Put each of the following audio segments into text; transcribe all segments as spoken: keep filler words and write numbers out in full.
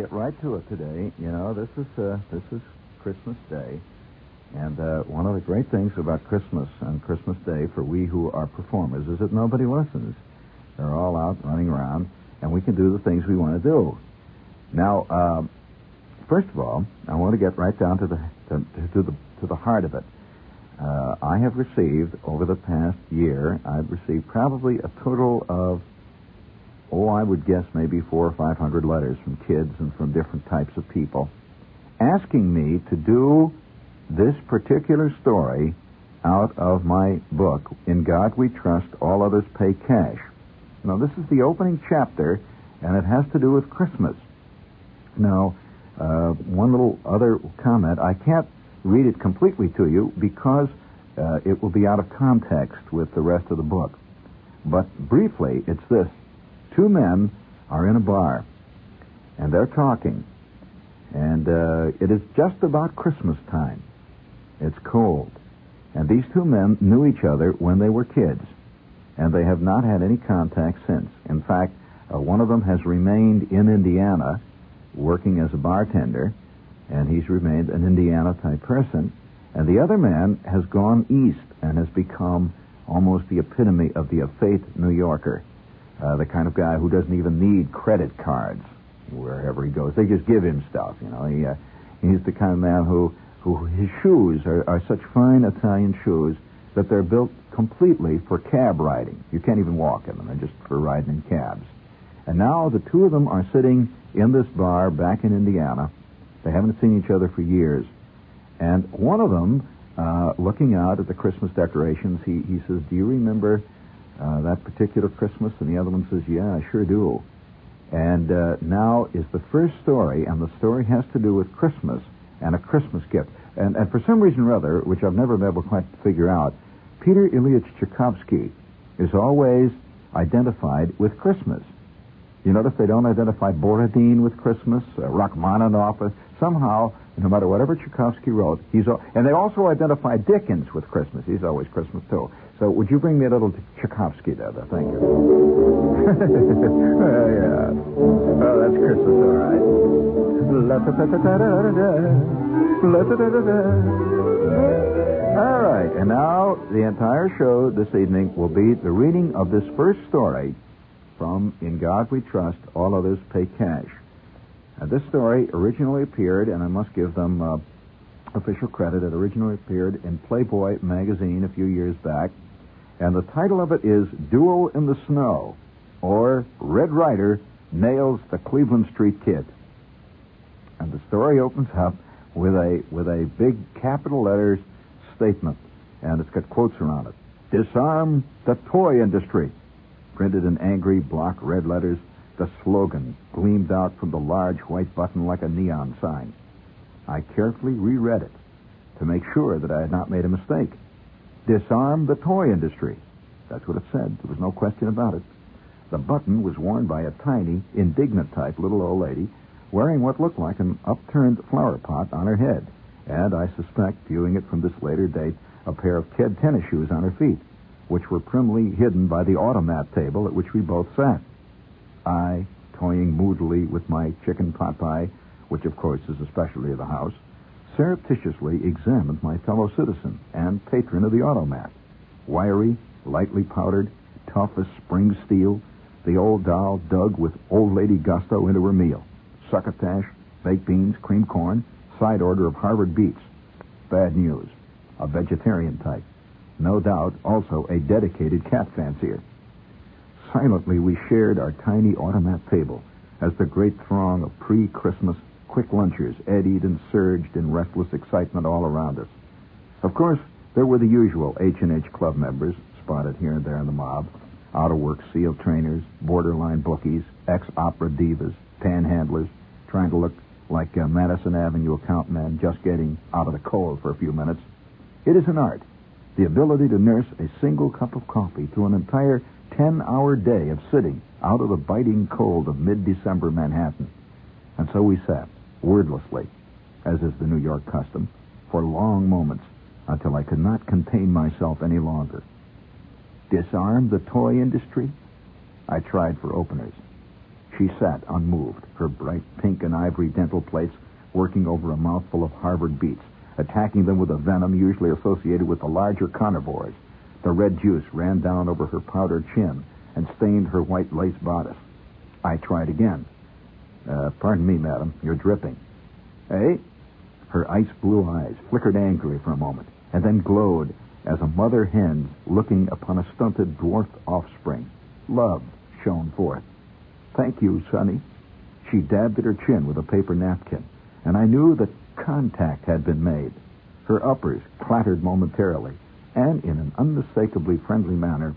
get right to it today. You know, this is uh, this is Christmas Day, and uh, one of the great things about Christmas and Christmas Day for we who are performers is that nobody listens. They're all out running around, and we can do the things we want to do. Now, uh, first of all, I want to get right down to the to, to the to the heart of it. Uh, I have received over the past year, I've received probably a total of Oh, I would guess maybe four or five hundred letters from kids and from different types of people asking me to do this particular story out of my book, In God We Trust, All Others Pay Cash. Now, this is the opening chapter, and it has to do with Christmas. Now, uh, one little other comment. I can't read it completely to you because uh, it will be out of context with the rest of the book. But briefly, it's this. Two men are in a bar, and they're talking, and uh, it is just about Christmas time. It's cold, and these two men knew each other when they were kids, and they have not had any contact since. In fact, uh, one of them has remained in Indiana, working as a bartender, and he's remained an Indiana-type person, and the other man has gone east and has become almost the epitome of the effete New Yorker. Uh, the kind of guy who doesn't even need credit cards wherever he goes. They just give him stuff, you know. He, uh, he's the kind of man who, who his shoes are, are such fine Italian shoes that they're built completely for cab riding. You can't even walk in them. They're just for riding in cabs. And now the two of them are sitting in this bar back in Indiana. They haven't seen each other for years. And one of them, uh, looking out at the Christmas decorations, he, he says, "Do you remember Uh, that particular Christmas?" And the other one says, "Yeah, I sure do." And uh, now is the first story, and the story has to do with Christmas and a Christmas gift. And, and for some reason or other, which I've never been able to quite figure out, Peter Ilyich Tchaikovsky is always identified with Christmas. You notice they don't identify Borodin with Christmas, uh, Rachmaninoff. Uh, somehow, no matter whatever Tchaikovsky wrote, he's al- and they also identify Dickens with Christmas. He's always Christmas, too. So would you bring me a little Tchaikovsky there? Thank you. uh, yeah. Oh, that's Christmas, all right. All right, and now the entire show this evening will be the reading of this first story from In God We Trust, All Others Pay Cash. And this story originally appeared, and I must give them uh, official credit, it originally appeared in Playboy magazine a few years back, and the title of it is Duel in the Snow, or Red Ryder Nails the Cleveland Street Kid. And the story opens up with a with a big capital letters statement, and it's got quotes around it. "Disarm the toy industry." Printed in angry block red letters, the slogan gleamed out from the large white button like a neon sign. I carefully reread it to make sure that I had not made a mistake. Disarm the toy industry. That's what it said. There was no question about it. The button was worn by a tiny, indignant-type little old lady wearing what looked like an upturned flower pot on her head, and I suspect, viewing it from this later date, a pair of kid tennis shoes on her feet, which were primly hidden by the automat table at which we both sat. I, toying moodily with my chicken pot pie, which of course is a specialty of the house, surreptitiously examined my fellow citizen and patron of the automat. Wiry, lightly powdered, tough as spring steel, the old doll dug with old lady gusto into her meal. Succotash, baked beans, cream corn, side order of Harvard beets. Bad news. A vegetarian type. No doubt also a dedicated cat fancier. Silently we shared our tiny automat table as the great throng of pre-Christmas quick lunchers eddied and surged in restless excitement all around us. Of course, there were the usual H and H Club members spotted here and there in the mob, out-of-work SEAL trainers, borderline bookies, ex-opera divas, panhandlers, trying to look like uh, Madison Avenue account men just getting out of the cold for a few minutes. It is an art, the ability to nurse a single cup of coffee through an entire ten-hour day of sitting out of the biting cold of mid-December Manhattan. And so we sat, wordlessly, as is the New York custom, for long moments until I could not contain myself any longer. Disarm the toy industry? I tried for openers. She sat unmoved, her bright pink and ivory dental plates working over a mouthful of Harvard beets, attacking them with a venom usually associated with the larger carnivores. The red juice ran down over her powdered chin and stained her white lace bodice. I tried again. Uh, pardon me, madam, you're dripping. Eh? Her ice blue eyes flickered angrily for a moment, and then glowed as a mother hen looking upon a stunted dwarf offspring. Love shone forth. Thank you, Sonny. She dabbed at her chin with a paper napkin, and I knew that contact had been made. Her uppers clattered momentarily, and in an unmistakably friendly manner,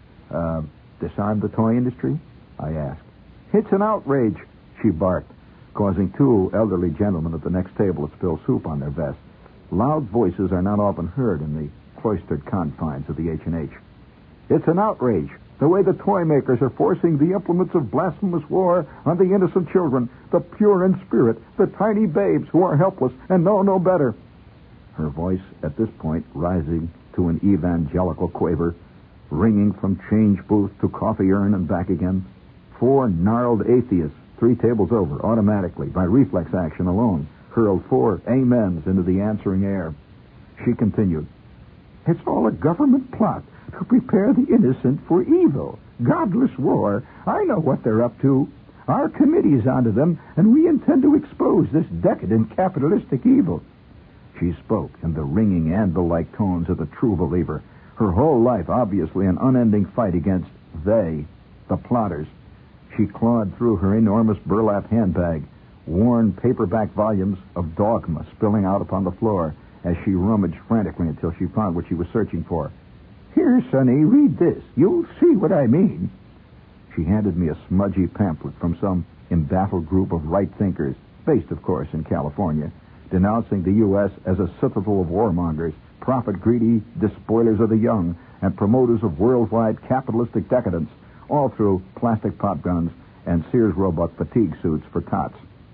uh, disarm the toy industry? I asked. It's an outrage, she barked, causing two elderly gentlemen at the next table to spill soup on their vests. Loud voices are not often heard in the cloistered confines of the H and H. It's an outrage, the way the toy makers are forcing the implements of blasphemous war on the innocent children, the pure in spirit, the tiny babes who are helpless and know no better. Her voice, at this point, rising to an evangelical quaver, ringing from change booth to coffee urn and back again. Four gnarled atheists, three tables over, automatically, by reflex action alone, hurled four amens into the answering air. She continued, It's all a government plot to prepare the innocent for evil. Godless war. I know what they're up to. Our committee's onto them, and we intend to expose this decadent capitalistic evil. She spoke in the ringing anvil-like tones of a true believer, her whole life obviously an unending fight against they, the plotters. She clawed through her enormous burlap handbag, worn paperback volumes of Dogma spilling out upon the floor as she rummaged frantically until she found what she was searching for. Here, Sonny, read this. You'll see what I mean. She handed me a smudgy pamphlet from some embattled group of right thinkers, based, of course, in California, denouncing the U S as a citadel of warmongers, profit-greedy despoilers of the young, and promoters of worldwide capitalistic decadence, all through plastic pop guns and Sears Roebuck fatigue suits for tots.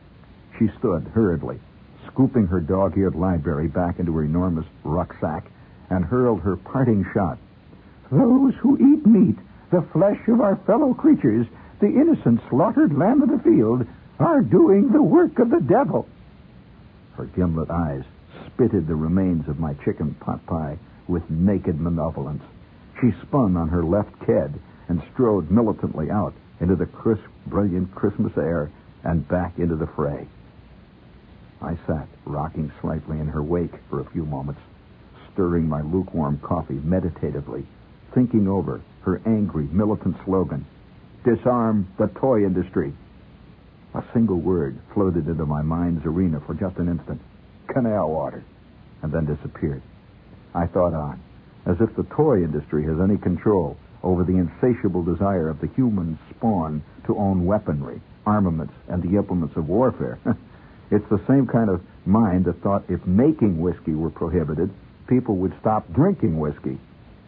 She stood hurriedly, scooping her dog-eared library back into her enormous rucksack, and hurled her parting shot. Those who eat meat, the flesh of our fellow creatures, the innocent slaughtered lamb of the field, are doing the work of the devil. Her gimlet eyes spitted the remains of my chicken pot pie with naked malevolence. She spun on her left ked and strode militantly out into the crisp, brilliant Christmas air and back into the fray. I sat, rocking slightly in her wake for a few moments, stirring my lukewarm coffee meditatively, thinking over her angry, militant slogan, Disarm the toy industry. A single word floated into my mind's arena for just an instant, canal water, and then disappeared. I thought on, as if the toy industry has any control over the insatiable desire of the human spawn to own weaponry, armaments, and the implements of warfare. It's the same kind of mind that thought if making whiskey were prohibited, people would stop drinking whiskey.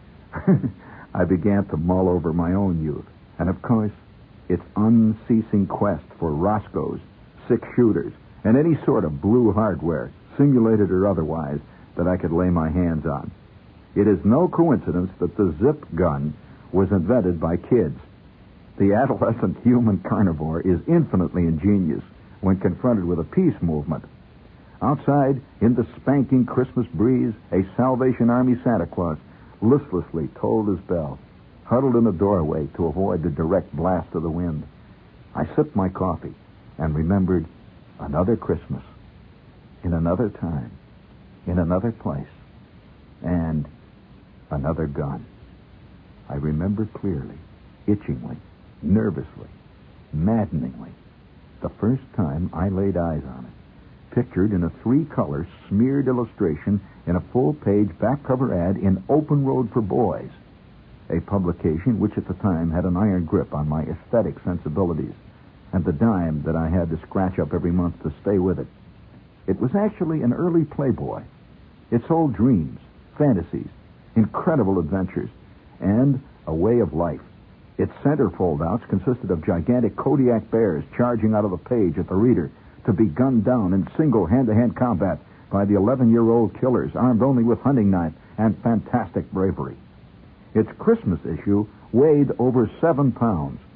I began to mull over my own youth, and of course, its unceasing quest for Roscoe's, six-shooters, and any sort of blue hardware, simulated or otherwise, that I could lay my hands on. It is no coincidence that the zip gun was invented by kids. The adolescent human carnivore is infinitely ingenious when confronted with a peace movement. Outside, in the spanking Christmas breeze, a Salvation Army Santa Claus listlessly tolled his bell, huddled in a doorway to avoid the direct blast of the wind. I sipped my coffee and remembered another Christmas, in another time, in another place, and another gun. I remembered clearly, itchingly, nervously, maddeningly, the first time I laid eyes on it, pictured in a three-color smeared illustration in a full-page back cover ad in Open Road for Boys, a publication which at the time had an iron grip on my aesthetic sensibilities and the dime that I had to scratch up every month to stay with it. It was actually an early Playboy. It sold dreams, fantasies, incredible adventures, and a way of life. Its center fold-outs consisted of gigantic Kodiak bears charging out of the page at the reader to be gunned down in single hand-to-hand combat by the eleven-year-old killers armed only with hunting knife and fantastic bravery. Its Christmas issue weighed over seven pounds.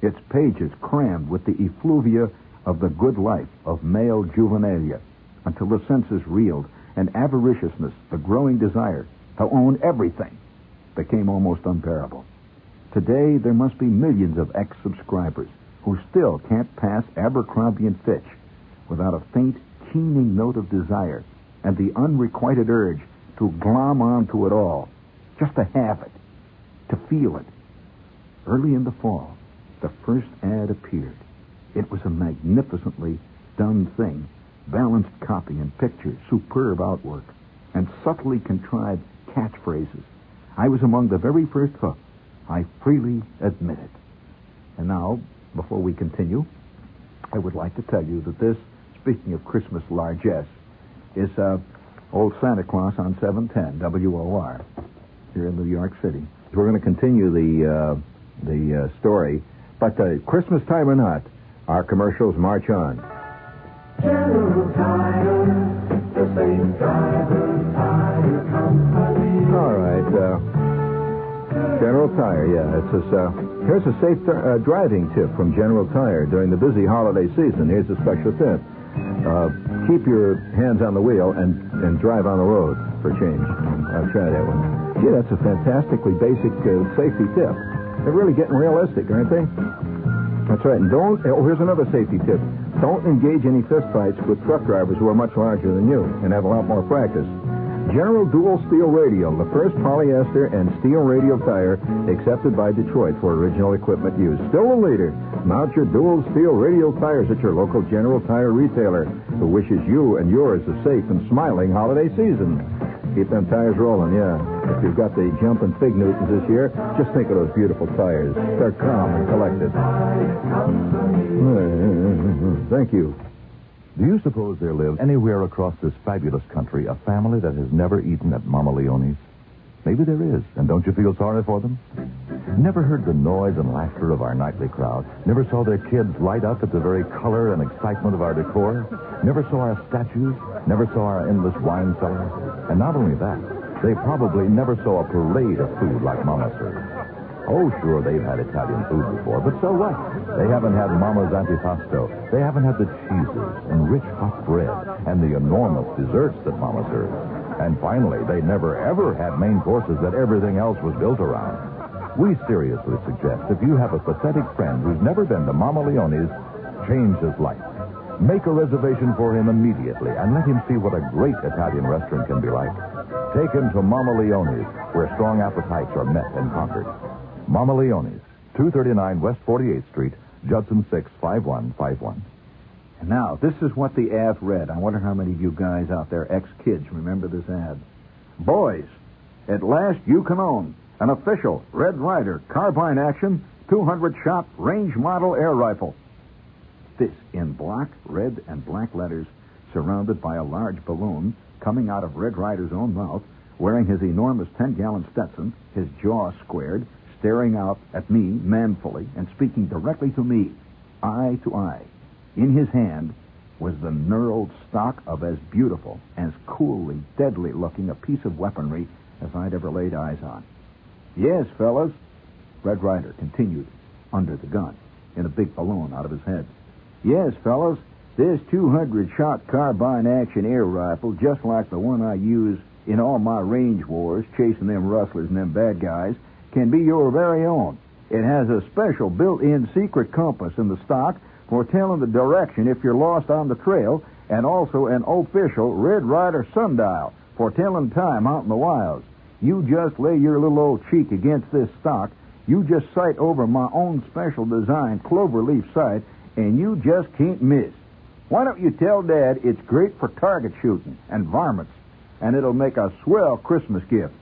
its pages crammed with the effluvia of the good life of male juvenilia, until the senses reeled, and avariciousness, the growing desire to own everything, became almost unbearable. Today, there must be millions of ex-subscribers who still can't pass Abercrombie and Fitch without a faint, keening note of desire and the unrequited urge to glom onto it all, just to have it, to feel it. Early in the fall, the first ad appeared. It was a magnificently done thing, balanced copy and pictures, superb outwork, and subtly contrived catchphrases. I was among the very first hook. I freely admit it. And now, before we continue, I would like to tell you that this, speaking of Christmas largesse, is uh, old Santa Claus on seven ten W O R here in New York City. We're going to continue the uh, the uh, story, but uh, Christmas time or not, our commercials march on. General Tire, the same driver, tire company. All right, uh, General Tire, yeah. It's just, uh, here's a safe uh, driving tip from General Tire during the busy holiday season. Here's a special tip. Uh, keep your hands on the wheel and, and drive on the road for change. I'll try that one. Gee, that's a fantastically basic uh, safety tip. They're really getting realistic, aren't they? That's right. And don't, oh, here's another safety tip. Don't engage any fistfights with truck drivers who are much larger than you and have a lot more practice. General Dual Steel Radial, the first polyester and steel radial tire accepted by Detroit for original equipment use. Still the leader. Mount your Dual Steel Radial tires at your local General Tire retailer, who wishes you and yours a safe and smiling holiday season. Keep them tires rolling, yeah. If you've got the jumping fig Newtons this year, just think of those beautiful tires. They're calm and collected. Thank you. Do you suppose there lives anywhere across this fabulous country a family that has never eaten at Mama Leone's? Maybe there is, and don't you feel sorry for them? Never heard the noise and laughter of our nightly crowd? Never saw their kids light up at the very color and excitement of our decor? Never saw our statues? Never saw our endless wine cellars? And not only that, they probably never saw a parade of food like Mama serves. Oh, sure, they've had Italian food before, but so what? They haven't had Mama's antipasto. They haven't had the cheeses and rich hot bread and the enormous desserts that Mama serves. And finally, they never, ever had main courses that everything else was built around. We seriously suggest if you have a pathetic friend who's never been to Mama Leone's, change his life. Make a reservation for him immediately and let him see what a great Italian restaurant can be like. Take him to Mama Leone's, where strong appetites are met and conquered. Mama Leone's, two thirty-nine West forty-eighth Street, Judson six five one five one. And now, this is what the ad read. I wonder how many of you guys out there, ex-kids, remember this ad. Boys, at last you can own an official Red Ryder carbine action two hundred shot range model air rifle. This in black, red, and black letters, surrounded by a large balloon coming out of Red Ryder's own mouth, wearing his enormous ten-gallon Stetson, his jaw squared, staring out at me manfully and speaking directly to me, eye to eye. In his hand was the knurled stock of as beautiful, as coolly, deadly-looking a piece of weaponry as I'd ever laid eyes on. Yes, fellas, Red Ryder continued, under the gun, in a big balloon out of his head. Yes, fellas, this two hundred shot carbine action air rifle, just like the one I use in all my range wars, chasing them rustlers and them bad guys, can be your very own. It has a special built-in secret compass in the stock for telling the direction if you're lost on the trail, and also an official Red Ryder sundial for telling time out in the wilds. You just lay your little old cheek against this stock, you just sight over my own special design cloverleaf sight, and you just can't miss. Why don't you tell Dad it's great for target shooting and varmints, and it'll make a swell Christmas gift.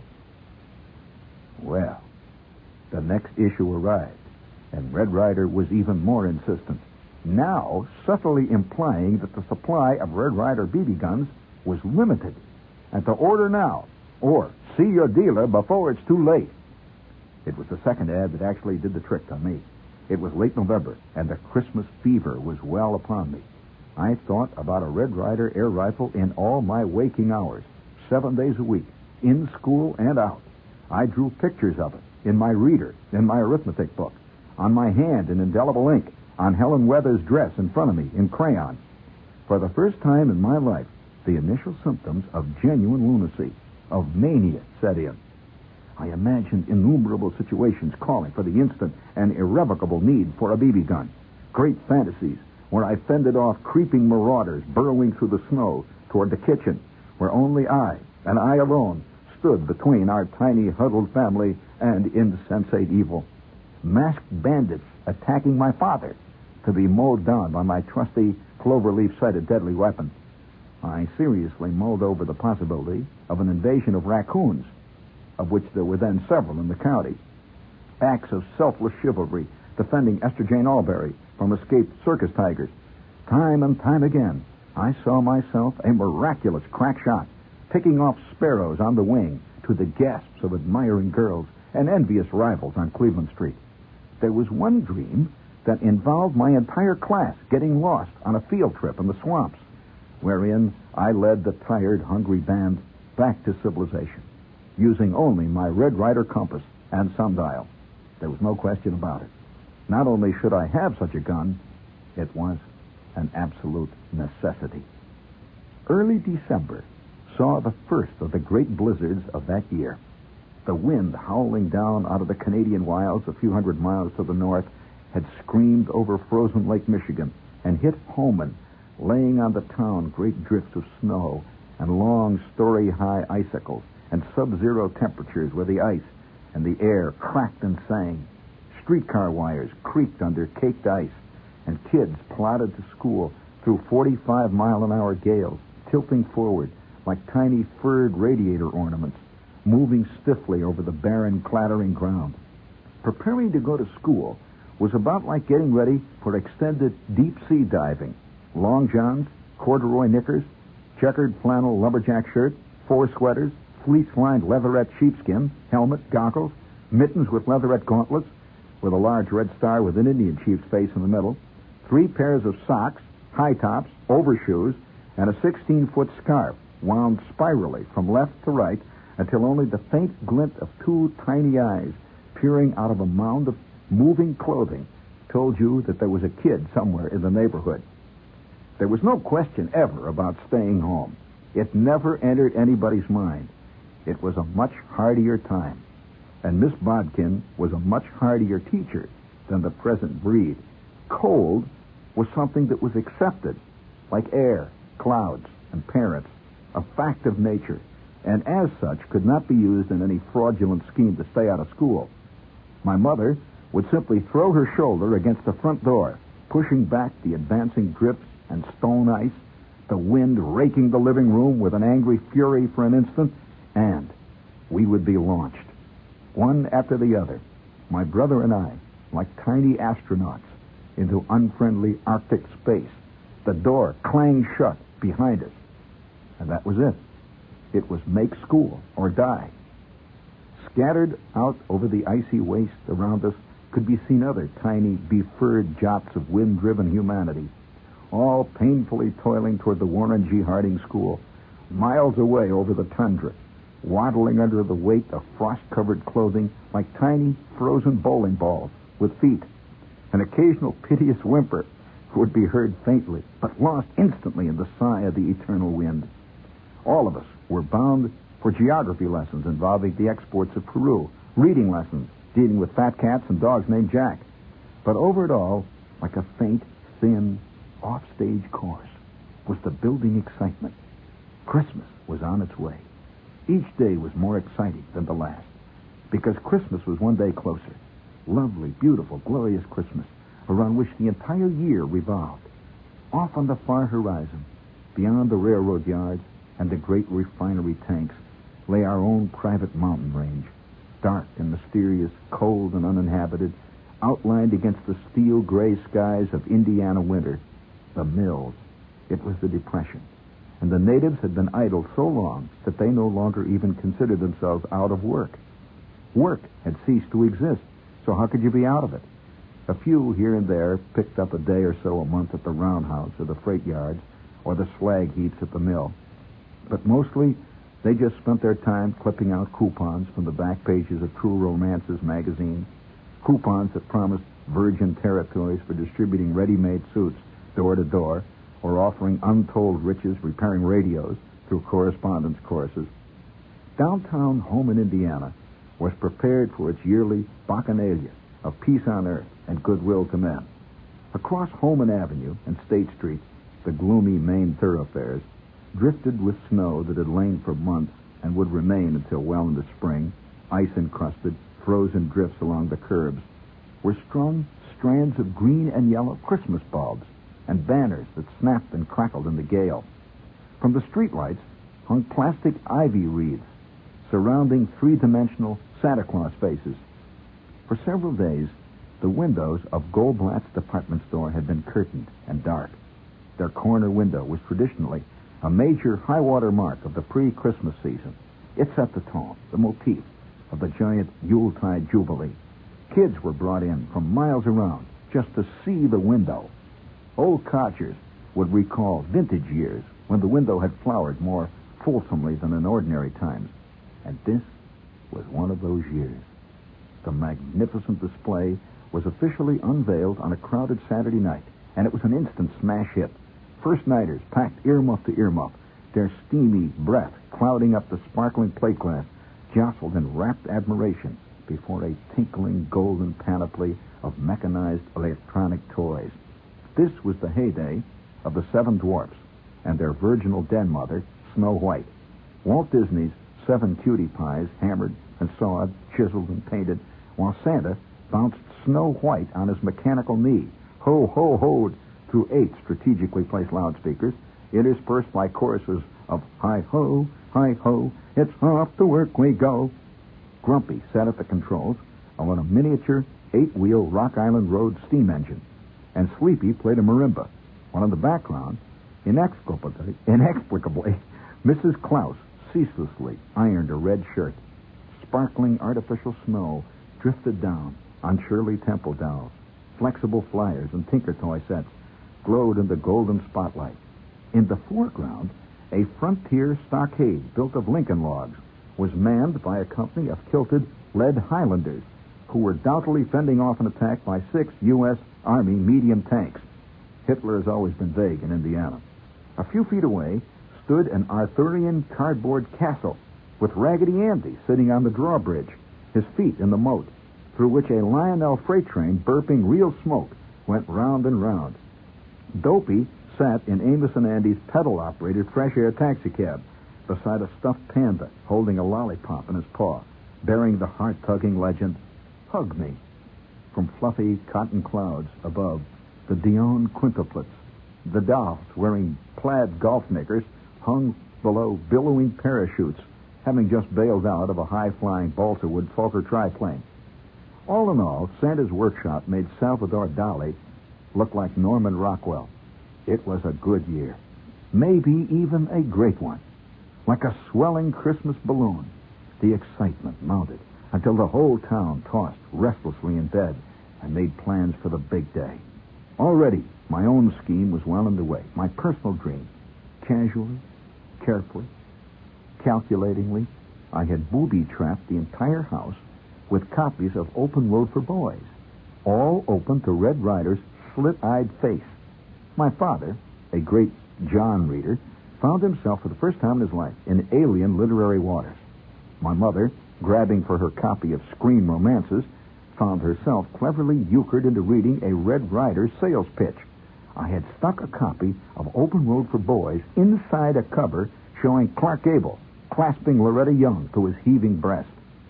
Well, the next issue arrived, and Red Ryder was even more insistent, now subtly implying that the supply of Red Ryder B B guns was limited, and to order now, or see your dealer before it's too late. It was the second ad that actually did the trick on me. It was late November, and the Christmas fever was well upon me. I thought about a Red Ryder air rifle in all my waking hours, seven days a week, in school and out. I drew pictures of it in my reader, in my arithmetic book. on my hand in indelible ink, on Helen Weathers' dress in front of me in crayon. For the first time in my life, the initial symptoms of genuine lunacy, of mania, set in. I imagined innumerable situations calling for the instant and irrevocable need for a B B gun. Great fantasies where I fended off creeping marauders burrowing through the snow toward the kitchen, where only I, and I alone, stood between our tiny huddled family and insensate evil. Masked bandits attacking my father, to be mowed down by my trusty cloverleaf-sighted deadly weapon. I seriously mulled over the possibility of an invasion of raccoons, of which there were then several in the county. Acts of selfless chivalry defending Esther Jane Albury from escaped circus tigers. Time and time again, I saw myself a miraculous crack shot, picking off sparrows on the wing to the gasps of admiring girls and envious rivals on Cleveland Street. There was one dream that involved my entire class getting lost on a field trip in the swamps, wherein I led the tired, hungry band back to civilization, using only my Red Ryder compass and sundial. There was no question about it. Not only should I have such a gun, it was an absolute necessity. Early December saw the first of the great blizzards of that year. The wind howling down out of the Canadian wilds a few hundred miles to the north had screamed over frozen Lake Michigan and hit Holmen, laying on the town great drifts of snow and long story-high icicles and sub-zero temperatures where the ice and the air cracked and sang. Streetcar wires creaked under caked ice, and kids plodded to school through forty-five mile an hour gales, tilting forward like tiny furred radiator ornaments, moving stiffly over the barren, clattering ground. Preparing to go to school was about like getting ready for extended deep-sea diving. Long johns, corduroy knickers, checkered flannel lumberjack shirt, four sweaters, fleece-lined leatherette sheepskin, helmet, goggles, mittens with leatherette gauntlets, with a large red star with an Indian chief's face in the middle, three pairs of socks, high tops, overshoes, and a sixteen-foot scarf wound spirally from left to right until only the faint glint of two tiny eyes peering out of a mound of moving clothing told you that there was a kid somewhere in the neighborhood. There was no question ever about staying home. It never entered anybody's mind. It was a much hardier time, and Miss Bodkin was a much hardier teacher than the present breed. Cold was something that was accepted, like air, clouds, and parents, a fact of nature, and as such could not be used in any fraudulent scheme to stay out of school. My mother would simply throw her shoulder against the front door, pushing back the advancing drifts and stone ice, the wind raking the living room with an angry fury for an instant, and we would be launched, one after the other, my brother and I, like tiny astronauts, into unfriendly Arctic space. The door clanged shut behind us, and that was it. It was make school or die. Scattered out over the icy waste around us could be seen other tiny, befurred jots of wind-driven humanity, all painfully toiling toward the Warren G. Harding School, miles away over the tundra, waddling under the weight of frost-covered clothing like tiny, frozen bowling balls with feet. An occasional piteous whimper would be heard faintly, but lost instantly in the sigh of the eternal wind. All of us were bound for geography lessons involving the exports of Peru, reading lessons dealing with fat cats and dogs named Jack. But over it all, like a faint, thin, off-stage chorus, was the building excitement. Christmas was on its way. Each day was more exciting than the last, because Christmas was one day closer. Lovely, beautiful, glorious Christmas, around which the entire year revolved. Off on the far horizon, beyond the railroad yards and the great refinery tanks, lay our own private mountain range, dark and mysterious, cold and uninhabited, outlined against the steel gray skies of Indiana winter. The mills. It was the Depression. And the natives had been idle so long that they no longer even considered themselves out of work. Work had ceased to exist, so how could you be out of it? A few here and there picked up a day or so a month at the roundhouse or the freight yards or the slag heaps at the mill. But mostly, they just spent their time clipping out coupons from the back pages of True Romances magazine, coupons that promised virgin territories for distributing ready-made suits door to door, or offering untold riches repairing radios through correspondence courses. Downtown home in Indiana was prepared for its yearly bacchanalia of peace on earth and goodwill to men. Across Holman Avenue and State Street, the gloomy main thoroughfares, drifted with snow that had lain for months and would remain until well into spring, ice-encrusted, frozen drifts along the curbs, were strung strands of green and yellow Christmas bulbs and banners that snapped and crackled in the gale. From the streetlights hung plastic ivy wreaths surrounding three-dimensional Santa Claus faces. For several days, the windows of Goldblatt's department store had been curtained and dark. Their corner window was traditionally a major high-water mark of the pre-Christmas season. It set the tone, the motif of the giant Yuletide Jubilee. Kids were brought in from miles around just to see the window. Old codgers would recall vintage years when the window had flowered more fulsomely than in ordinary times. And this was one of those years. The magnificent display was officially unveiled on a crowded Saturday night, and it was an instant smash hit. First-nighters packed earmuff to earmuff, their steamy breath clouding up the sparkling plate glass, jostled in rapt admiration before a tinkling golden panoply of mechanized electronic toys. This was the heyday of the Seven Dwarfs and their virginal den mother, Snow White. Walt Disney's seven cutie pies hammered and sawed, chiseled and painted, while Santa bounced Snow White on his mechanical knee, ho, ho, hoed through eight strategically placed loudspeakers, interspersed by choruses of hi-ho, hi-ho, it's off to work we go. Grumpy sat at the controls on a miniature eight-wheel Rock Island Road steam engine, and Sleepy played a marimba, while in the background, inexplicably, inexplicably Missus Klaus ceaselessly ironed a red shirt. Sparkling artificial snow drifted down on Shirley Temple dolls. Flexible flyers and Tinker Toy sets glowed in the golden spotlight. In the foreground, a frontier stockade built of Lincoln logs was manned by a company of kilted lead Highlanders who were doubtfully fending off an attack by six U S Army medium tanks. Hitler has always been vague in Indiana. A few feet away stood an Arthurian cardboard castle with Raggedy Andy sitting on the drawbridge, his feet in the moat, through which a Lionel freight train burping real smoke went round and round. Dopey sat in Amos and Andy's pedal-operated fresh air taxicab beside a stuffed panda holding a lollipop in his paw, bearing the heart-tugging legend, "Hug me." From fluffy cotton clouds above, the Dion quintuplets, the dolls wearing plaid golf knickers, hung below billowing parachutes, having just bailed out of a high-flying balsa-wood Fokker triplane. All in all, Santa's workshop made Salvador Dali look like Norman Rockwell. It was a good year, maybe even a great one. Like a swelling Christmas balloon, the excitement mounted until the whole town tossed restlessly in bed and made plans for the big day. Already, my own scheme was well underway, my personal dream. Casually, carefully, calculatingly, I had booby-trapped the entire house with copies of Open Road for Boys, all open to Red Ryder's slit-eyed face. My father, a great John reader, found himself for the first time in his life in alien literary waters. My mother, grabbing for her copy of Scream Romances, found herself cleverly euchred into reading a Red Ryder sales pitch. I had stuck a copy of Open Road for Boys inside a cover showing Clark Gable clasping Loretta Young to his heaving breast.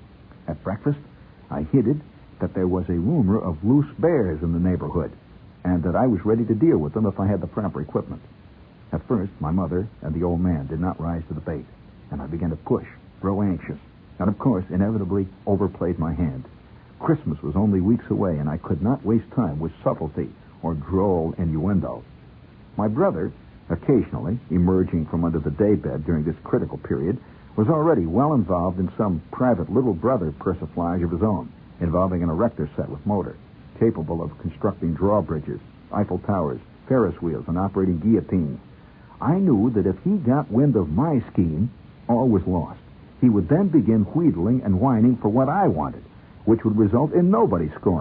At breakfast, I hinted that there was a rumor of loose bears in the neighborhood, and that I was ready to deal with them if I had the proper equipment. At first, my mother and the old man did not rise to the bait, and I began to push, grow anxious, and of course, inevitably overplayed my hand. Christmas was only weeks away, and I could not waste time with subtlety or droll innuendo. My brother, occasionally emerging from under the daybed during this critical period, was already well involved in some private little brother persiflage of his own, involving an erector set with motor, capable of constructing drawbridges, Eiffel Towers, Ferris wheels, and operating guillotines. I knew that if he got wind of my scheme, all was lost. He would then begin wheedling and whining for what I wanted, which would result in nobody scoring,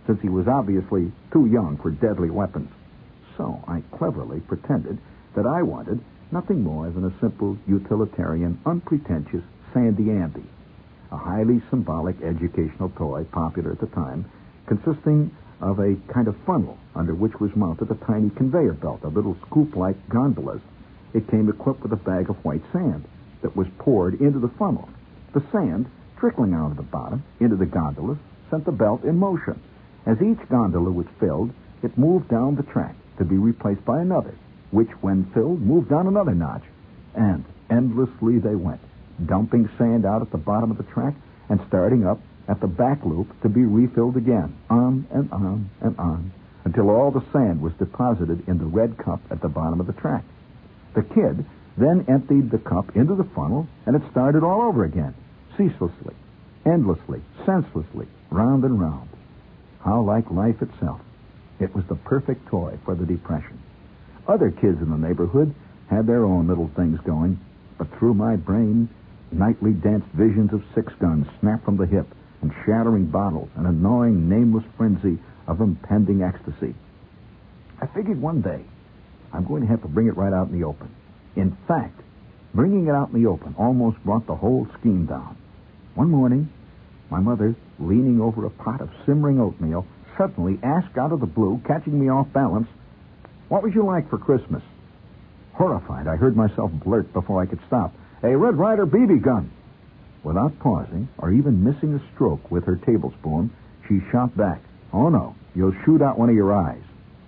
since he was obviously too young for deadly weapons. So I cleverly pretended that I wanted nothing more than a simple, utilitarian, unpretentious Sandy Andy, a highly symbolic educational toy popular at the time, consisting of a kind of funnel under which was mounted a tiny conveyor belt, a little scoop-like gondolas. It came equipped with a bag of white sand that was poured into the funnel. The sand, trickling out of the bottom into the gondolas, sent the belt in motion. As each gondola was filled, it moved down the track to be replaced by another, which, when filled, moved down another notch. And endlessly they went, dumping sand out at the bottom of the track and starting up at the back loop to be refilled again, on and on and on, until all the sand was deposited in the red cup at the bottom of the track. The kid then emptied the cup into the funnel, and it started all over again, ceaselessly, endlessly, senselessly, round and round. How like life itself. It was the perfect toy for the Depression. Other kids in the neighborhood had their own little things going, but through my brain, nightly danced visions of six guns snapped from the hip, and shattering bottles, an annoying, nameless frenzy of impending ecstasy. I figured one day I'm going to have to bring it right out in the open. In fact, bringing it out in the open almost brought the whole scheme down. One morning, my mother, leaning over a pot of simmering oatmeal, suddenly asked out of the blue, catching me off balance, "What would you like for Christmas?" Horrified, I heard myself blurt before I could stop, "A Red Ryder B B gun." Without pausing or even missing a stroke with her tablespoon, she shot back, "Oh, no, you'll shoot out one of your eyes."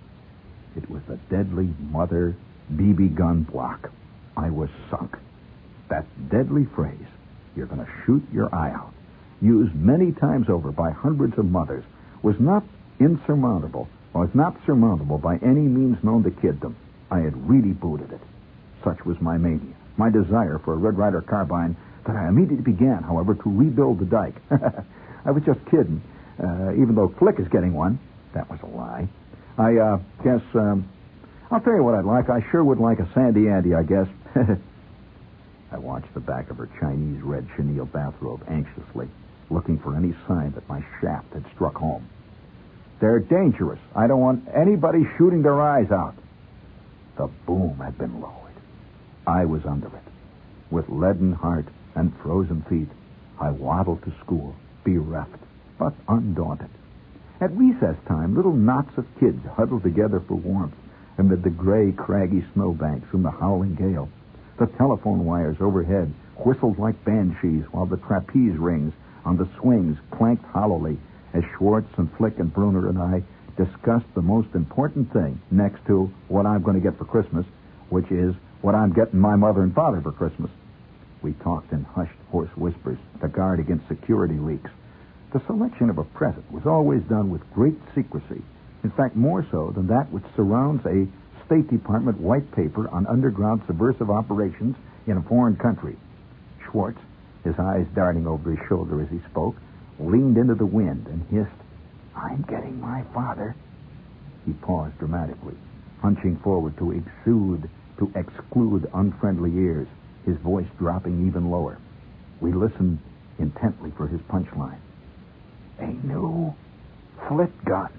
It was the deadly mother B B gun block. I was sunk. That deadly phrase, "You're going to shoot your eye out," used many times over by hundreds of mothers, was not insurmountable, or was not surmountable by any means known to kiddom. I had really booted it. Such was my mania, my desire for a Red Ryder carbine, that I immediately began, however, to rebuild the dike. I was just kidding, uh, even though Flick is getting one. That was a lie. I uh, guess, um, I'll tell you what I'd like. I sure would like a Sandy Andy, I guess. I watched the back of her Chinese red chenille bathrobe anxiously, looking for any sign that my shaft had struck home. "They're dangerous. I don't want anybody shooting their eyes out." The boom had been lowered. I was under it. With leaden heart and frozen feet, I waddled to school, bereft, but undaunted. At recess time, little knots of kids huddled together for warmth amid the gray, craggy snowbanks from the howling gale. The telephone wires overhead whistled like banshees, while the trapeze rings on the swings clanked hollowly as Schwartz and Flick and Bruner and I discussed the most important thing next to what I'm going to get for Christmas, which is what I'm getting my mother and father for Christmas. We talked in hushed, hoarse whispers to guard against security leaks. The selection of a present was always done with great secrecy. In fact, more so than that which surrounds a State Department white paper on underground subversive operations in a foreign country. Schwartz, his eyes darting over his shoulder as he spoke, leaned into the wind and hissed, "I'm getting my father." He paused dramatically, hunching forward to exude, to exclude unfriendly ears, his voice dropping even lower. We listened intently for his punchline. "A new flit gun."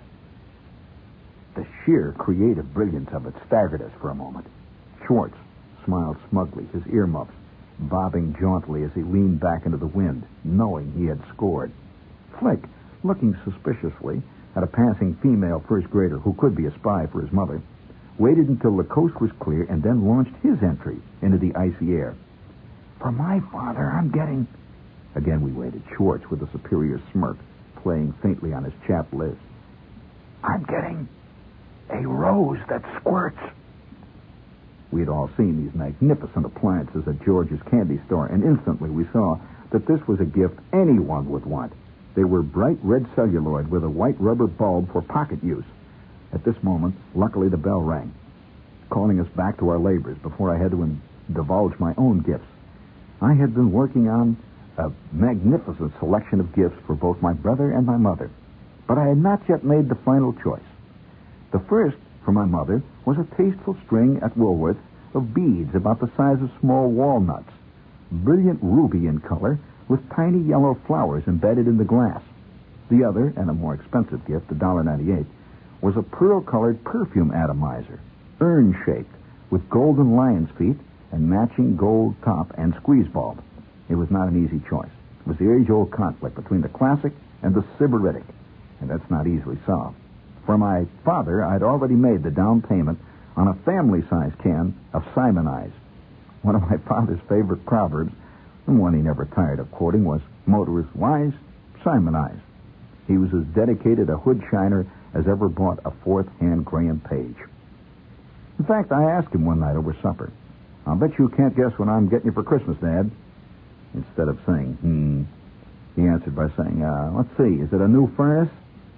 The sheer creative brilliance of it staggered us for a moment. Schwartz smiled smugly, his earmuffs bobbing jauntily as he leaned back into the wind, knowing he had scored. Flick, looking suspiciously at a passing female first grader who could be a spy for his mother, waited until the coast was clear and then launched his entry into the icy air. "For my father, I'm getting..." Again we waited, Schwartz with a superior smirk playing faintly on his chapped lips. "I'm getting a rose that squirts." We had all seen these magnificent appliances at George's candy store, and instantly we saw that this was a gift anyone would want. They were bright red celluloid with a white rubber bulb for pocket use. At this moment, luckily, the bell rang, calling us back to our labors before I had to in- divulge my own gifts. I had been working on a magnificent selection of gifts for both my brother and my mother, but I had not yet made the final choice. The first, for my mother, was a tasteful string at Woolworth of beads about the size of small walnuts, brilliant ruby in color, with tiny yellow flowers embedded in the glass. The other, and a more expensive gift, one dollar ninety-eight, was a pearl-colored perfume atomizer, urn-shaped, with golden lion's feet and matching gold top and squeeze bulb. It was not an easy choice. It was the age-old conflict between the classic and the sybaritic, and that's not easily solved. For my father, I'd already made the down payment on a family-size can of Simonize. One of my father's favorite proverbs, and one he never tired of quoting, was, "Motorist wise, Simonize." He was as dedicated a hood shiner as ever bought a fourth-hand Graham Page. In fact, I asked him one night over supper, "I'll bet you can't guess what I'm getting you for Christmas, Dad." Instead of saying, hmm, he answered by saying, uh, let's see, is it a new furnace?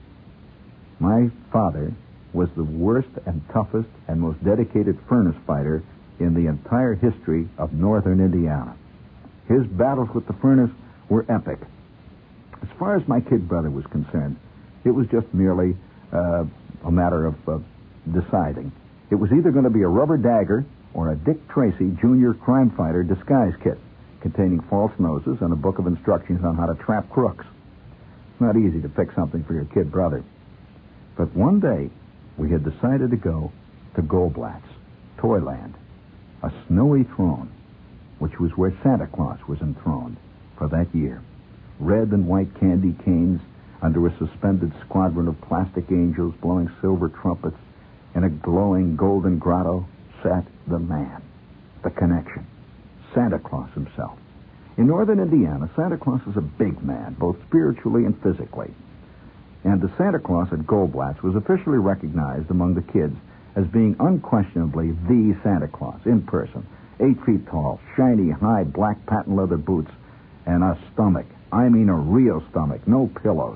My father was the worst and toughest and most dedicated furnace fighter in the entire history of northern Indiana. His battles with the furnace were epic. As far as my kid brother was concerned, it was just merely uh, a matter of uh, deciding. It was either going to be a rubber dagger or a Dick Tracy Junior crime fighter disguise kit containing false noses and a book of instructions on how to trap crooks. It's not easy to pick something for your kid brother. But one day, we had decided to go to Goldblatt's, Toyland, a snowy throne, which was where Santa Claus was enthroned for that year. Red and white candy canes under a suspended squadron of plastic angels blowing silver trumpets. In a glowing golden grotto sat the man, the connection, Santa Claus himself. In northern Indiana, Santa Claus is a big man, both spiritually and physically. And the Santa Claus at Goldblatt's was officially recognized among the kids as being unquestionably the Santa Claus in person. Eight feet tall, shiny, high, black patent leather boots, and a stomach. I mean a real stomach, no pillows.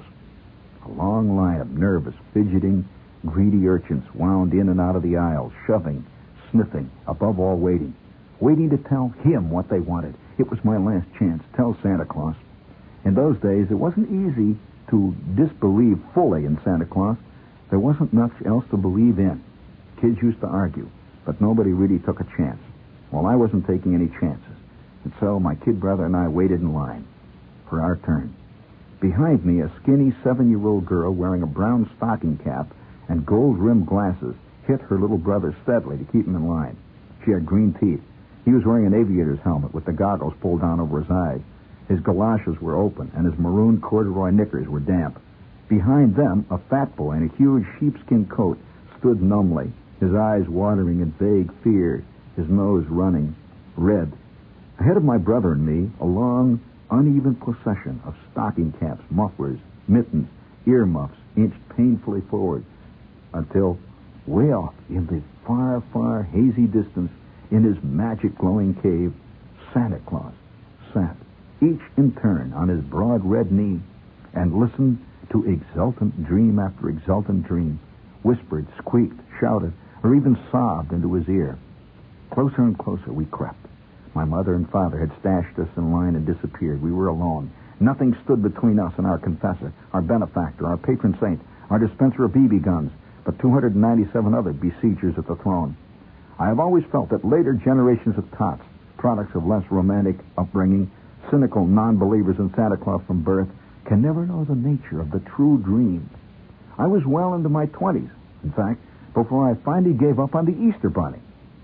A long line of nervous, fidgeting, greedy urchins wound in and out of the aisles, shoving, sniffing, above all waiting. Waiting to tell him what they wanted. It was my last chance. Tell Santa Claus. In those days, it wasn't easy to disbelieve fully in Santa Claus. There wasn't much else to believe in. Kids used to argue, but nobody really took a chance. Well, I wasn't taking any chances. And so my kid brother and I waited in line for our turn. Behind me, a skinny seven-year-old girl wearing a brown stocking cap and gold-rimmed glasses hit her little brother steadily to keep him in line. She had green teeth. He was wearing an aviator's helmet with the goggles pulled down over his eyes. His galoshes were open, and his maroon corduroy knickers were damp. Behind them, a fat boy in a huge sheepskin coat stood numbly, his eyes watering in vague fear, his nose running red. Ahead of my brother and me, a long, uneven procession of stocking caps, mufflers, mittens, earmuffs inched painfully forward until way off in the far, far hazy distance in his magic glowing cave, Santa Claus sat, each in turn on his broad red knee, and listened to exultant dream after exultant dream, whispered, squeaked, shouted, or even sobbed into his ear. Closer and closer we crept. My mother and father had stashed us in line and disappeared. We were alone. Nothing stood between us and our confessor, our benefactor, our patron saint, our dispenser of B B guns, but two hundred ninety-seven other besiegers at the throne. I have always felt that later generations of tots, products of less romantic upbringing, cynical non-believers in Santa Claus from birth, can never know the nature of the true dream. I was well into my twenties, in fact, before I finally gave up on the Easter Bunny.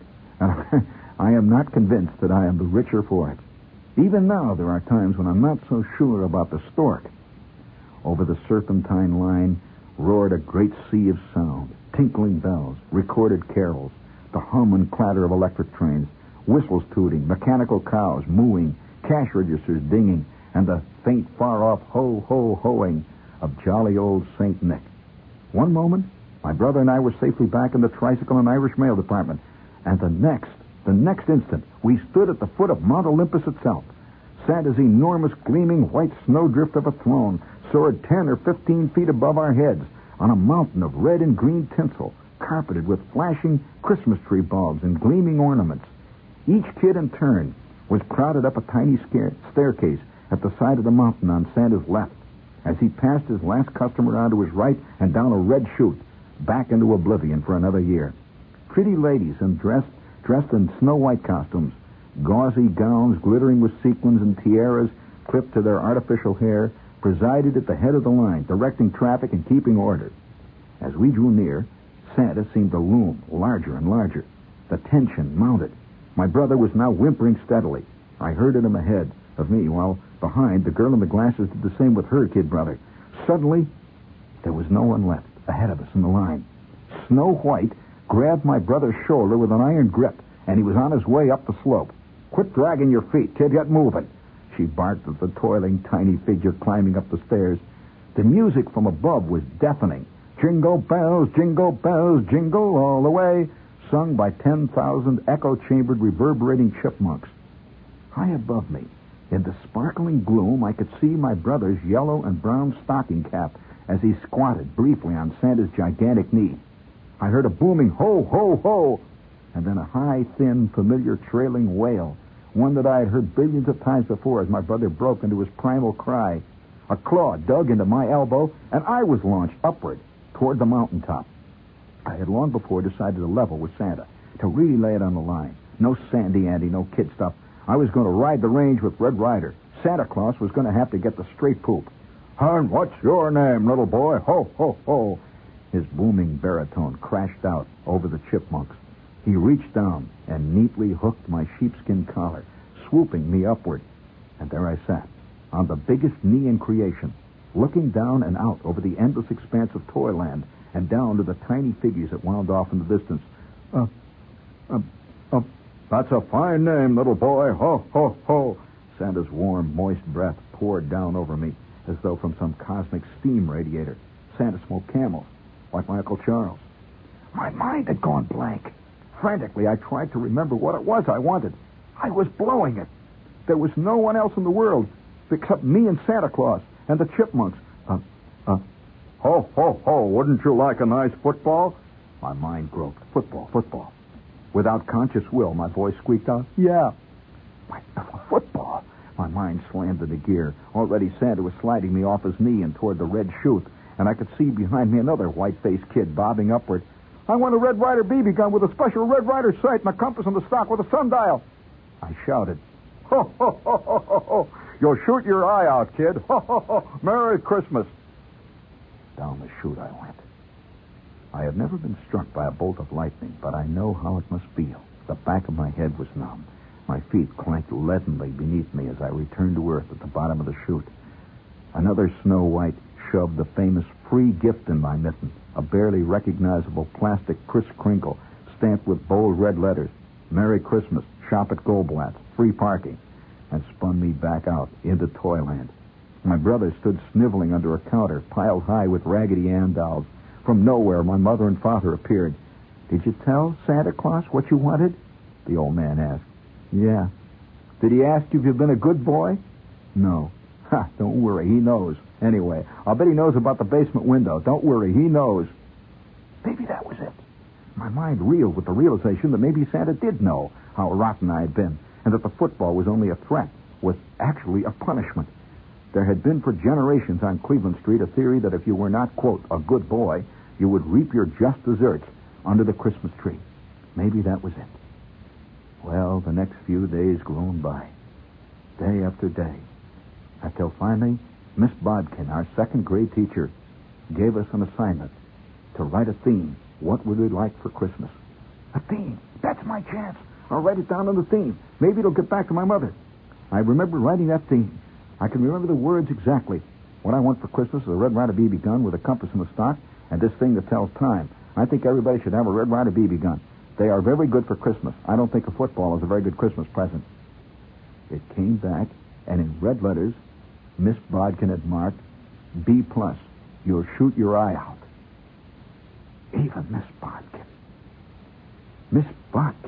And I am not convinced that I am the richer for it. Even now, there are times when I'm not so sure about the stork. Over the serpentine line roared a great sea of sound, tinkling bells, recorded carols, the hum and clatter of electric trains, whistles tooting, mechanical cows mooing, cash registers dinging, and the faint, far-off ho-ho-hoing of jolly old Saint Nick. One moment, my brother and I were safely back in the tricycle and Irish mail department, and the next, the next instant, we stood at the foot of Mount Olympus itself. Santa's enormous, gleaming white snowdrift of a throne soared ten or fifteen feet above our heads on a mountain of red and green tinsel, carpeted with flashing Christmas tree bulbs and gleaming ornaments. Each kid in turn was crowded up a tiny scare- staircase at the side of the mountain on Santa's left, as he passed his last customer onto his right and down a red chute, back into oblivion for another year. Pretty ladies and dressed dressed in snow-white costumes, gauzy gowns glittering with sequins and tiaras clipped to their artificial hair, presided at the head of the line, directing traffic and keeping order. As we drew near, Santa seemed to loom larger and larger. The tension mounted. My brother was now whimpering steadily. I herded him ahead of me, while behind, the girl in the glasses did the same with her kid brother. Suddenly, there was no one left ahead of us in the line. Snow White grabbed my brother's shoulder with an iron grip, and he was on his way up the slope. "Quit dragging your feet, kid. Get moving," she barked at the toiling, tiny figure climbing up the stairs. The music from above was deafening. Jingle bells, jingle bells, jingle all the way, sung by ten thousand echo-chambered, reverberating chipmunks. High above me, in the sparkling gloom, I could see my brother's yellow and brown stocking cap as he squatted briefly on Santa's gigantic knee. I heard a booming ho, ho, ho, and then a high, thin, familiar trailing wail, one that I had heard billions of times before as my brother broke into his primal cry. A claw dug into my elbow, and I was launched upward toward the mountaintop. I had long before decided to level with Santa, to really lay it on the line. No Sandy Andy, no kid stuff. I was going to ride the range with Red Ryder. Santa Claus was going to have to get the straight poop. "And what's your name, little boy? Ho, ho, ho." His booming baritone crashed out over the chipmunks. He reached down and neatly hooked my sheepskin collar, swooping me upward. And there I sat, on the biggest knee in creation, looking down and out over the endless expanse of Toyland and down to the tiny figures that wound off in the distance. Uh, uh, uh, that's a fine name, little boy. Ho, ho, ho. Santa's warm, moist breath poured down over me as though from some cosmic steam radiator. Santa smoked Camels, like my Uncle Charles. My mind had gone blank. Frantically, I tried to remember what it was I wanted. I was blowing it. There was no one else in the world except me and Santa Claus and the chipmunks. Uh, uh, ho, ho, ho, wouldn't you like a nice football? My mind groped. Football, football. Without conscious will, my voice squeaked out, "Yeah." My football. My mind slammed into gear. Already Santa was sliding me off his knee and toward the red chute, and I could see behind me another white-faced kid bobbing upward. "I want a Red Ryder B B gun with a special Red Ryder sight and a compass on the stock with a sundial." I shouted, "Ho, ho, ho, ho, ho, ho. You'll shoot your eye out, kid. Ho, ho, ho. Merry Christmas." Down the chute I went. I had never been struck by a bolt of lightning, but I know how it must feel. The back of my head was numb. My feet clanked leadenly beneath me as I returned to earth at the bottom of the chute. Another Snow White shoved the famous free gift in my mitten, a barely recognizable plastic Kris Kringle stamped with bold red letters, "Merry Christmas, shop at Goldblatt's, free parking," and spun me back out into Toyland. My brother stood sniveling under a counter piled high with Raggedy Ann dolls. From nowhere, my mother and father appeared. "Did you tell Santa Claus what you wanted?" the old man asked. "Yeah." "Did he ask you if you've been a good boy?" "No." "Ha, don't worry, he knows. Anyway, I'll bet he knows about the basement window. Don't worry, he knows." Maybe that was it. My mind reeled with the realization that maybe Santa did know how rotten I had been, and that the football was only a threat, was actually a punishment. There had been for generations on Cleveland Street a theory that if you were not, quote, a good boy, you would reap your just deserts under the Christmas tree. Maybe that was it. Well, the next few days groaned by, day after day, until finally Miss Bodkin, our second grade teacher, gave us an assignment to write a theme. What would we like for Christmas? A theme. That's my chance. I'll write it down on the theme. Maybe it'll get back to my mother. I remember writing that theme. I can remember the words exactly. What I want for Christmas is a Red Ryder B B gun with a compass in the stock and this thing that tells time. I think everybody should have a Red Ryder B B gun. They are very good for Christmas. I don't think a football is a very good Christmas present. It came back, and in red letters, Miss Bodkin had marked, B plus. You'll shoot your eye out. Even Miss Bodkin. Miss Bodkin.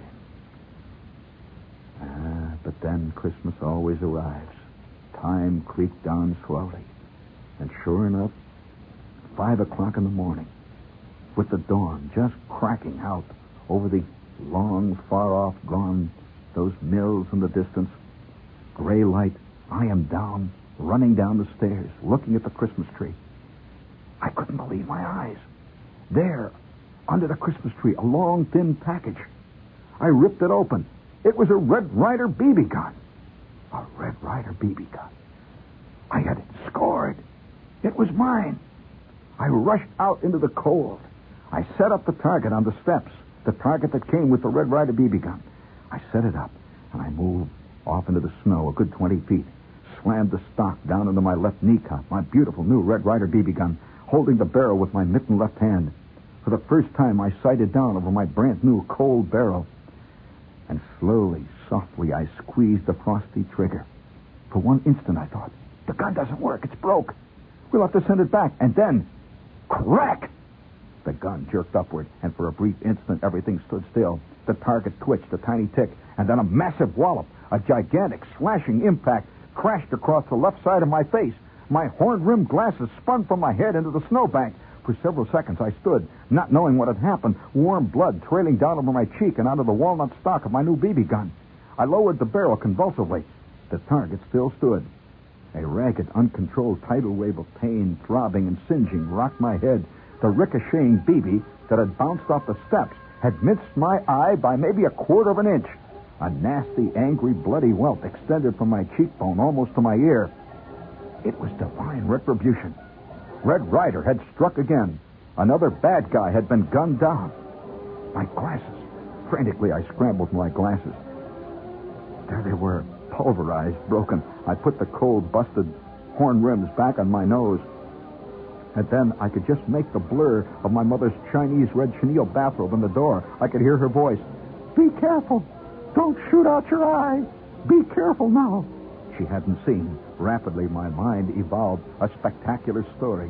Ah, but then Christmas always arrives. Time creaked down slowly. And sure enough, five o'clock in the morning, with the dawn just cracking out over the long, far-off gone, those mills in the distance, gray light, I am down, running down the stairs, looking at the Christmas tree. I couldn't believe my eyes. There, under the Christmas tree, a long, thin package. I ripped it open. It was a Red Ryder B B gun. A Red Ryder B B gun. I had it scored. It was mine. I rushed out into the cold. I set up the target on the steps, the target that came with the Red Ryder B B gun. I set it up, and I moved off into the snow a good twenty feet, slammed the stock down into my left kneecap, my beautiful new Red Ryder B B gun, holding the barrel with my mittened left hand. For the first time, I sighted down over my brand-new cold barrel. And slowly, softly, I squeezed the frosty trigger. For one instant, I thought, the gun doesn't work. It's broke. We'll have to send it back. And then, crack! The gun jerked upward, and for a brief instant, everything stood still. The target twitched a tiny tick, and then a massive wallop, a gigantic, slashing impact, crashed across the left side of my face. My horn-rimmed glasses spun from my head into the snowbank. For several seconds, I stood, not knowing what had happened, warm blood trailing down over my cheek and onto the walnut stock of my new B B gun. I lowered the barrel convulsively. The target still stood. A ragged, uncontrolled tidal wave of pain, throbbing and singeing, rocked my head. The ricocheting B B that had bounced off the steps had missed my eye by maybe a quarter of an inch. A nasty, angry, bloody welt extended from my cheekbone almost to my ear. It was divine retribution. Red Ryder had struck again. Another bad guy had been gunned down. My glasses. Frantically, I scrambled for my glasses. There they were, pulverized, broken. I put the cold, busted horn rims back on my nose. And then I could just make the blur of my mother's Chinese red chenille bathrobe in the door. I could hear her voice. Be careful. Don't shoot out your eye. Be careful now. She hadn't seen. Rapidly, my mind evolved a spectacular story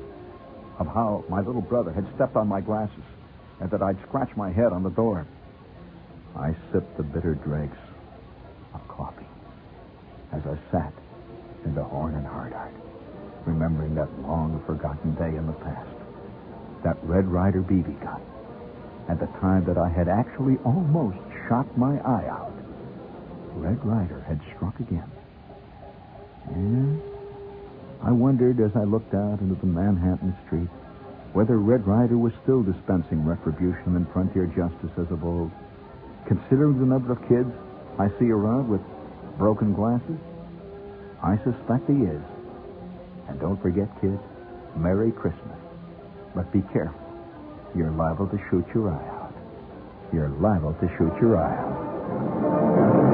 of how my little brother had stepped on my glasses and that I'd scratched my head on the door. I sipped the bitter dregs of coffee as I sat in the Horn and Hardart, remembering that long-forgotten day in the past, that Red Ryder B B gun, and the time that I had actually almost shot my eye out. Red Ryder had struck again. And I wondered as I looked out into the Manhattan street whether Red Ryder was still dispensing retribution and frontier justice as of old. Considering the number of kids I see around with broken glasses, I suspect he is. And don't forget, kids, Merry Christmas. But be careful. You're liable to shoot your eye out. You're liable to shoot your eye out.